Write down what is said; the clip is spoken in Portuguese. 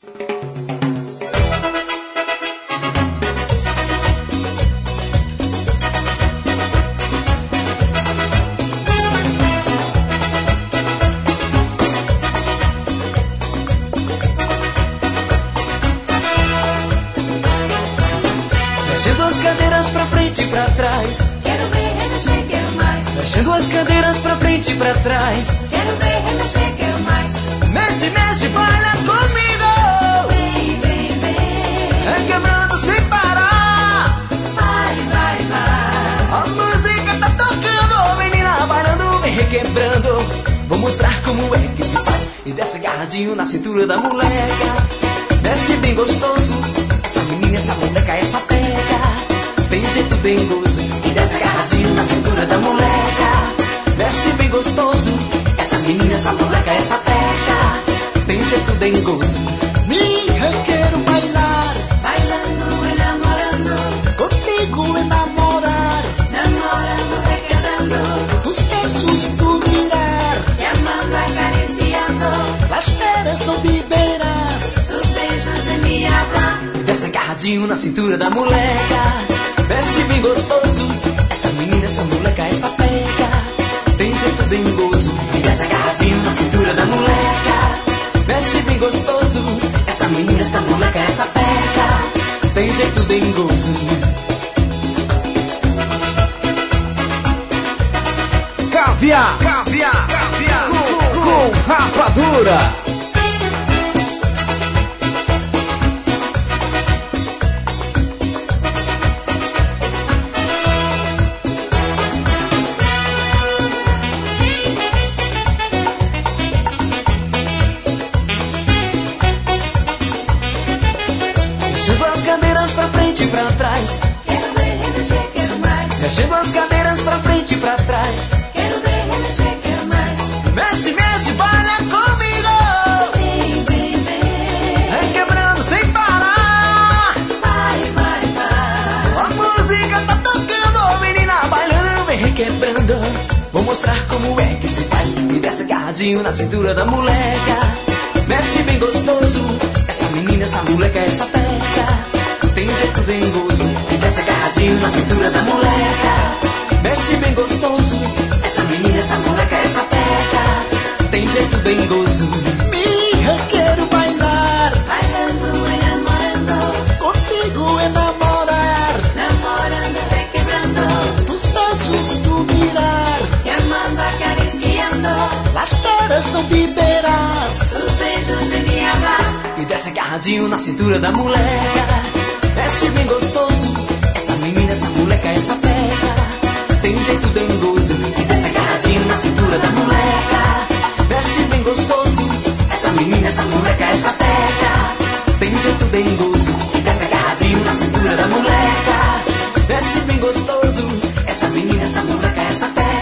Mexendo as cadeiras pra frente e pra trás. Quero ver remexer, quero mais. Mexendo as cadeiras pra frente e pra trás. Quero ver remexer, quero mais. Mexe, mexe, baila comigo. Vem, vem, vem. É quebrando sem parar. Vai, vai, vai. A música tá tocando, menina bailando, vem requebrando. Vou mostrar como é que se faz. E desce agarradinho na cintura da moleca. Mexe bem gostoso. Essa menina, essa moleca, essa pega. Tem jeito bem gozo. E desce agarradinho na cintura da moleca. Mexe bem gostoso. Essa menina, essa moleca, essa pega. Tem jeito bem gozo. Minha, quero bailar. Bailando, enamorando. Contigo enamorar. Namorando, requebrando. Tus besos tu mirar. Te amando, acariciando. Las peras não beberás. Tus beijos em me hablar. Desce agarradinho na cintura da moleca. Mexe bem gostoso. Essa menina, essa moleca, essa pega. Tem jeito bem gozo. E desce agarradinho na cintura da moleca. Mexe bem gostoso. Essa menina, essa moleca, essa pega. Tem jeito bem gozo. Caviar, caviar, caviar com rapadura. Mexendo as cadeiras pra frente e pra trás. Quero ver remexer, quero mais. Mexendo as cadeiras pra frente e pra trás. Quero ver remexer, quero mais. Mexe, mexe, baila comigo. Vem, vem, vem. É quebrando sem parar. Vai, vai, vai. A música tá tocando, menina bailando, vem requebrando. Vou mostrar como é que se faz. E desce agarradinho na cintura da moleca. Mexe bem gostoso. Essa menina, essa moleca, essa pega. Tem jeito bem gozo. E desce agarradinho na cintura da moleca. Mexe bem gostoso. Essa menina, essa moleca, essa pega. Tem jeito bem gozo. Minha, quero bailar. Bailando, enamorando. Contigo enamorar. Namorando, requebrando. Tus besos tu mirar. Te amando, acariciando. Las peras não beberás. Tus beijos em me hablar. E desce agarradinho na cintura da moleca. Mexe bem gostoso. Essa menina, essa moleca, essa pega. Tem jeito bem gozo. E desce agarradinho na cintura da moleca. Mexe bem gostoso. Essa menina, essa moleca, essa pega. Tem jeito bem gozo. E desce agarradinho na cintura da moleca. Mexe bem gostoso. Essa menina, essa moleca, essa pega.